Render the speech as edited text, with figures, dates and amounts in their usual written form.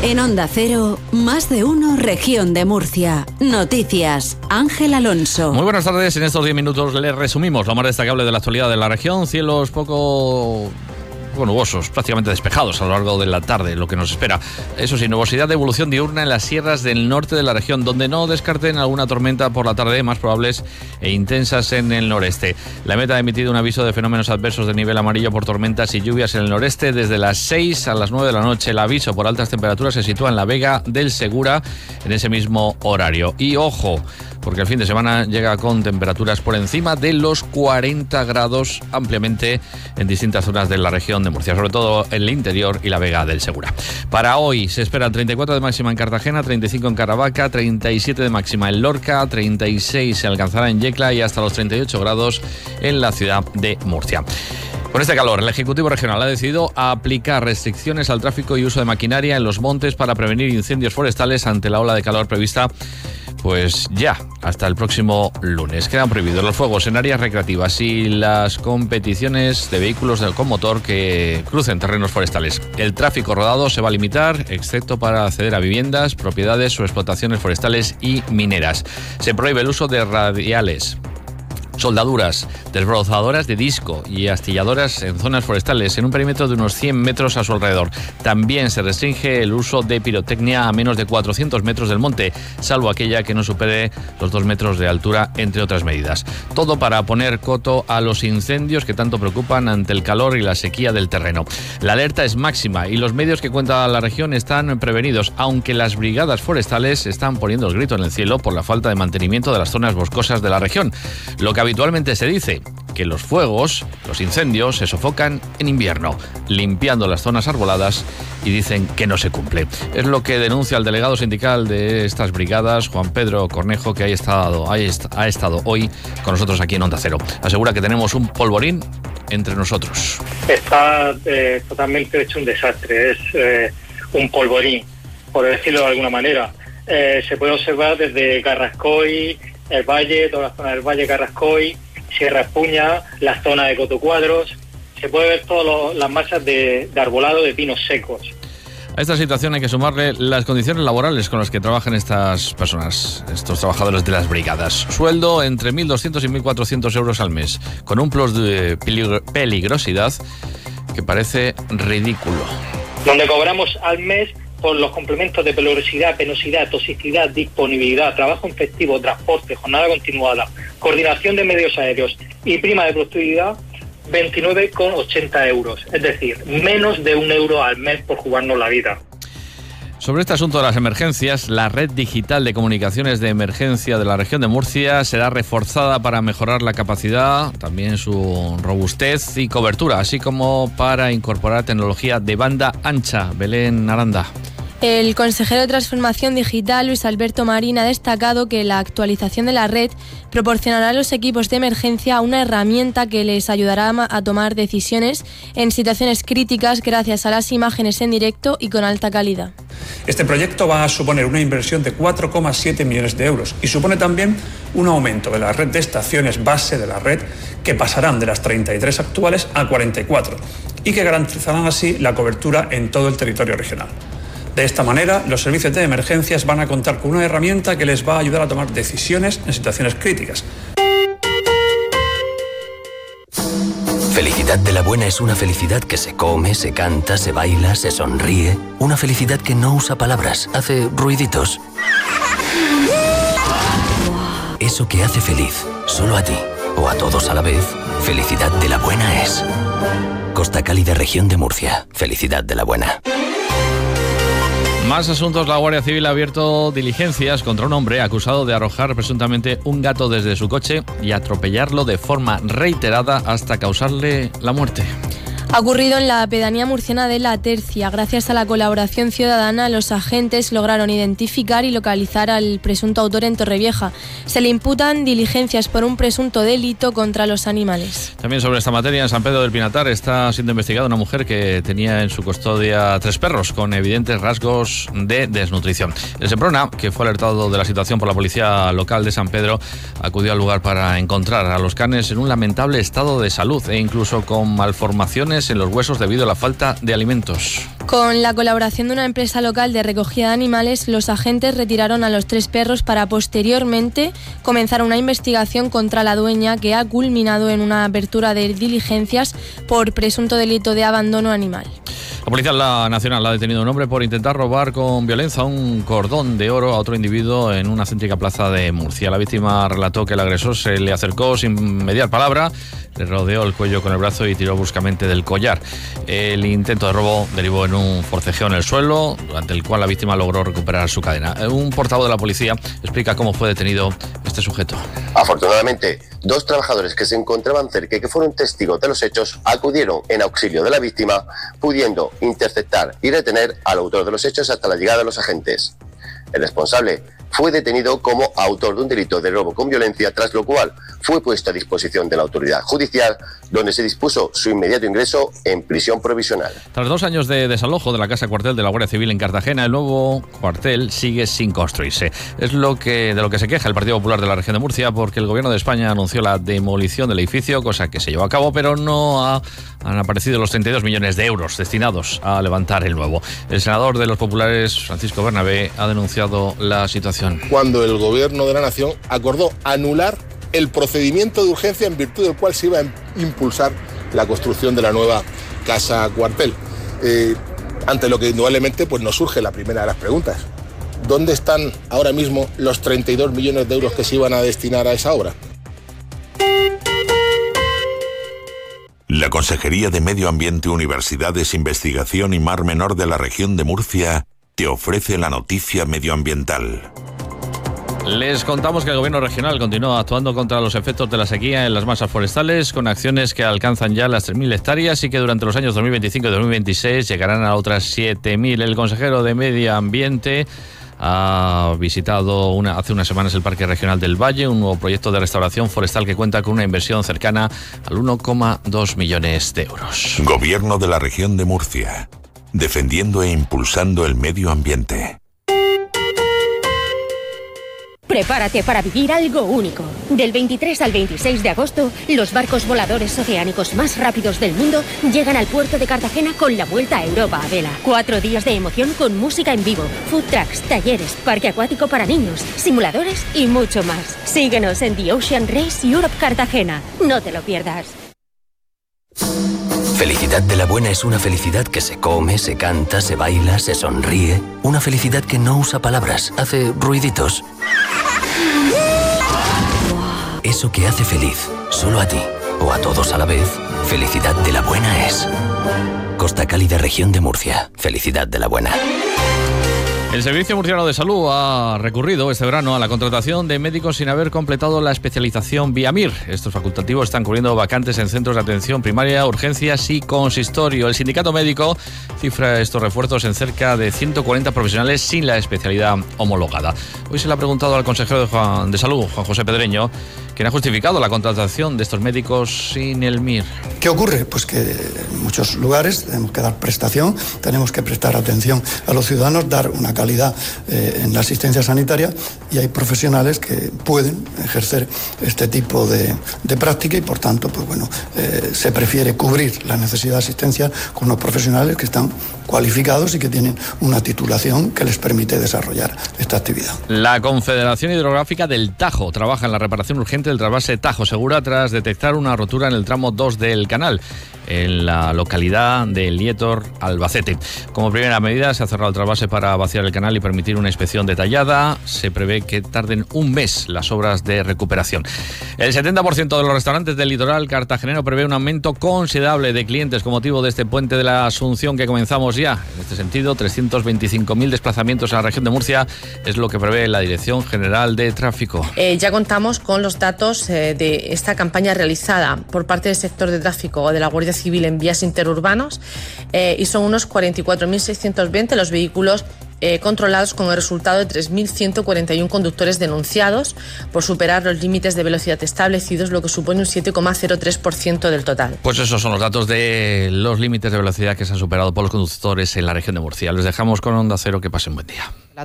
En Onda Cero, Más de Uno, Región de Murcia. Noticias, Ángel Alonso. Muy buenas tardes. En estos 10 minutos les resumimos lo más destacable de la actualidad de la región. Cielos poco nubosos, prácticamente despejados a lo largo de la tarde, lo que nos espera. Eso sí, nubosidad de evolución diurna en las sierras del norte de la región, donde no descarten alguna tormenta por la tarde, más probables e intensas en el noreste. La Meta ha emitido un aviso de fenómenos adversos de nivel amarillo por tormentas y lluvias en el noreste desde las 6 a las 9 de la noche. El aviso por altas temperaturas se sitúa en la Vega del Segura en ese mismo horario. Y ojo, porque el fin de semana llega con temperaturas por encima de los 40 grados ampliamente en distintas zonas de la región de Murcia, sobre todo en el interior y la Vega del Segura. Para hoy se esperan 34 de máxima en Cartagena, 35 en Caravaca, 37 de máxima en Lorca, 36 se alcanzará en Yecla y hasta los 38 grados en la ciudad de Murcia. Con este calor, el Ejecutivo Regional ha decidido aplicar restricciones al tráfico y uso de maquinaria en los montes para prevenir incendios forestales ante la ola de calor prevista pues ya, hasta el próximo lunes. Quedan prohibidos los fuegos en áreas recreativas y las competiciones de vehículos con motor que crucen terrenos forestales. El tráfico rodado se va a limitar, excepto para acceder a viviendas, propiedades o explotaciones forestales y mineras. Se prohíbe el uso de radiales, soldaduras, desbrozadoras de disco y astilladoras en zonas forestales en un perímetro de unos 100 metros a su alrededor. También se restringe el uso de pirotecnia a menos de 400 metros del monte, salvo aquella que no supere los 2 metros de altura, entre otras medidas. Todo para poner coto a los incendios que tanto preocupan ante el calor y la sequía del terreno. La alerta es máxima y los medios que cuenta la región están prevenidos, aunque las brigadas forestales están poniendo el grito en el cielo por la falta de mantenimiento de las zonas boscosas de la región. Lo que habitualmente se dice, que los fuegos, los incendios, se sofocan en invierno, limpiando las zonas arboladas, y dicen que no se cumple. Es lo que denuncia el delegado sindical de estas brigadas, Juan Pedro Cornejo, que ha estado hoy con nosotros aquí en Onda Cero. Asegura que tenemos un polvorín entre nosotros. Está totalmente hecho un desastre, es un polvorín, por decirlo de alguna manera. Se puede observar desde Carrascoy, el valle, toda la zona del valle, Carrascoy, Sierra Espuña, la zona de Cotocuadros. Se puede ver todas las masas de arbolado de pinos secos. A esta situación hay que sumarle las condiciones laborales con las que trabajan estas personas, estos trabajadores de las brigadas. Sueldo entre 1.200 y 1.400 euros al mes, con un plus de peligrosidad que parece ridículo. Donde cobramos al mes por los complementos de peligrosidad, penosidad, toxicidad, disponibilidad, trabajo en festivo, transporte, jornada continuada, coordinación de medios aéreos y prima de productividad, 29,80 euros. Es decir, menos de 1 euro al mes por jugarnos la vida. Sobre este asunto de las emergencias, la red digital de comunicaciones de emergencia de la región de Murcia será reforzada para mejorar la capacidad, también su robustez y cobertura, así como para incorporar tecnología de banda ancha. Belén Aranda. El consejero de Transformación Digital, Luis Alberto Marín, ha destacado que la actualización de la red proporcionará a los equipos de emergencia una herramienta que les ayudará a tomar decisiones en situaciones críticas gracias a las imágenes en directo y con alta calidad. Este proyecto va a suponer una inversión de 4,7 millones de euros y supone también un aumento de la red de estaciones base de la red, que pasarán de las 33 actuales a 44 y que garantizarán así la cobertura en todo el territorio regional. De esta manera, los servicios de emergencias van a contar con una herramienta que les va a ayudar a tomar decisiones en situaciones críticas. Felicidad de la buena es una felicidad que se come, se canta, se baila, se sonríe. Una felicidad que no usa palabras, hace ruiditos. Eso que hace feliz, solo a ti o a todos a la vez, felicidad de la buena es. Costa Cálida, región de Murcia. Felicidad de la buena. Más asuntos. La Guardia Civil ha abierto diligencias contra un hombre acusado de arrojar presuntamente un gato desde su coche y atropellarlo de forma reiterada hasta causarle la muerte. Ha ocurrido en la pedanía murciana de La Tercia. Gracias a la colaboración ciudadana, los agentes lograron identificar y localizar al presunto autor en Torrevieja. Se le imputan diligencias por un presunto delito contra los animales. También sobre esta materia, en San Pedro del Pinatar está siendo investigada una mujer que tenía en su custodia 3 perros con evidentes rasgos de desnutrición. El Seprona, que fue alertado de la situación por la policía local de San Pedro, acudió al lugar para encontrar a los canes en un lamentable estado de salud e incluso con malformaciones en los huesos debido a la falta de alimentos. Con la colaboración de una empresa local de recogida de animales, los agentes retiraron a los 3 perros para posteriormente comenzar una investigación contra la dueña que ha culminado en una apertura de diligencias por presunto delito de abandono animal. La Policía Nacional ha detenido a un hombre por intentar robar con violencia un cordón de oro a otro individuo en una céntrica plaza de Murcia. La víctima relató que el agresor se le acercó sin mediar palabra, le rodeó el cuello con el brazo y tiró bruscamente del collar. El intento de robo derivó en un forcejeo en el suelo, durante el cual la víctima logró recuperar su cadena. Un portavoz de la policía explica cómo fue detenido este sujeto. Afortunadamente, 2 trabajadores que se encontraban cerca y que fueron testigos de los hechos acudieron en auxilio de la víctima, pudiendo interceptar y retener al autor de los hechos hasta la llegada de los agentes. El responsable fue detenido como autor de un delito de robo con violencia, tras lo cual fue puesto a disposición de la autoridad judicial, donde se dispuso su inmediato ingreso en prisión provisional. Tras 2 años de desalojo de la casa cuartel de la Guardia Civil en Cartagena, el nuevo cuartel sigue sin construirse. Es de lo que se queja el Partido Popular de la región de Murcia, porque el Gobierno de España anunció la demolición del edificio, cosa que se llevó a cabo, pero no han aparecido los 32 millones de euros destinados a levantar el nuevo. El senador de los populares, Francisco Bernabé, ha denunciado la situación. Cuando el Gobierno de la Nación acordó anular el procedimiento de urgencia en virtud del cual se iba a impulsar la construcción de la nueva casa cuartel. Ante lo que indudablemente pues nos surge la primera de las preguntas. ¿Dónde están ahora mismo los 32 millones de euros que se iban a destinar a esa obra? La Consejería de Medio Ambiente, Universidades, Investigación y Mar Menor de la región de Murcia te ofrece la noticia medioambiental. Les contamos que el Gobierno regional continúa actuando contra los efectos de la sequía en las masas forestales, con acciones que alcanzan ya las 3.000 hectáreas y que durante los años 2025 y 2026 llegarán a otras 7.000. El consejero de Medio Ambiente ha visitado hace unas semanas el Parque Regional del Valle, un nuevo proyecto de restauración forestal que cuenta con una inversión cercana al 1,2 millones de euros. Gobierno de la región de Murcia, defendiendo e impulsando el medio ambiente. Prepárate para vivir algo único. Del 23 al 26 de agosto, los barcos voladores oceánicos más rápidos del mundo llegan al puerto de Cartagena con la vuelta a Europa a vela. 4 días de emoción con música en vivo, food trucks, talleres, parque acuático para niños, simuladores y mucho más. Síguenos en The Ocean Race Europe Cartagena. No te lo pierdas. Felicidad de la buena es una felicidad que se come, se canta, se baila, se sonríe. Una felicidad que no usa palabras, hace ruiditos. Eso que hace feliz, solo a ti o a todos a la vez, felicidad de la buena es. Costa Cálida, región de Murcia. Felicidad de la buena. El Servicio Murciano de Salud ha recurrido este verano a la contratación de médicos sin haber completado la especialización vía MIR. Estos facultativos están cubriendo vacantes en centros de atención primaria, urgencias y consistorio. El sindicato médico cifra estos refuerzos en cerca de 140 profesionales sin la especialidad homologada. Hoy se le ha preguntado al consejero de Salud, Juan José Pedreño, quien ha justificado la contratación de estos médicos sin el MIR. ¿Qué ocurre? Pues que en muchos lugares tenemos que dar prestación, tenemos que prestar atención a los ciudadanos, dar una calidad en la asistencia sanitaria, y hay profesionales que pueden ejercer este tipo de práctica y por tanto pues bueno, se prefiere cubrir la necesidad de asistencia con unos profesionales que están cualificados y que tienen una titulación que les permite desarrollar esta actividad. La Confederación Hidrográfica del Tajo trabaja en la reparación urgente del trasvase Tajo Segura tras detectar una rotura en el tramo 2 del canal, en la localidad de Lietor, Albacete. Como primera medida, se ha cerrado el trasvase para vaciar el canal y permitir una inspección detallada. Se prevé que tarden un mes las obras de recuperación. El 70% de los restaurantes del litoral cartagenero prevé un aumento considerable de clientes con motivo de este puente de la Asunción que comenzamos ya. En este sentido, 325.000 desplazamientos en la región de Murcia es lo que prevé la Dirección General de Tráfico. Ya contamos con los datos de esta campaña realizada por parte del sector de tráfico de la Guardia Civil en vías interurbanos y son unos 44.620 los vehículos controlados, con el resultado de 3.141 conductores denunciados por superar los límites de velocidad establecidos, lo que supone un 7,03% del total. Pues esos son los datos de los límites de velocidad que se han superado por los conductores en la región de Murcia. Les dejamos con Onda Cero. Que pasen buen día.